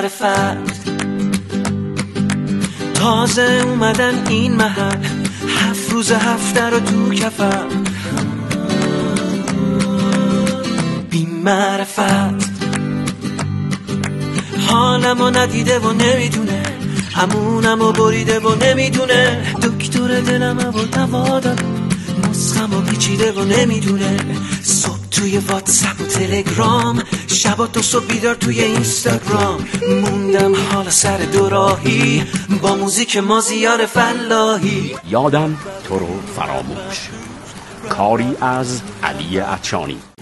معرفت. تازه اومدن این محل، 7 روز هفته رو تو کفم، بی معرفت. حالمو ندیده و نمیدونه، همونمو بریده و نمیدونه، دکتر دلمو دوا داد، نسخمو پیچیده و نمیدونه. صبح توی واتساپ و تلگرام، شبا تا صبح بیدار توی اینستاگرام، موندم حالا سر دوراهی با موزیک مازیار فلاحی. یادم تو رو فراموش، کاری از علی عطشانی.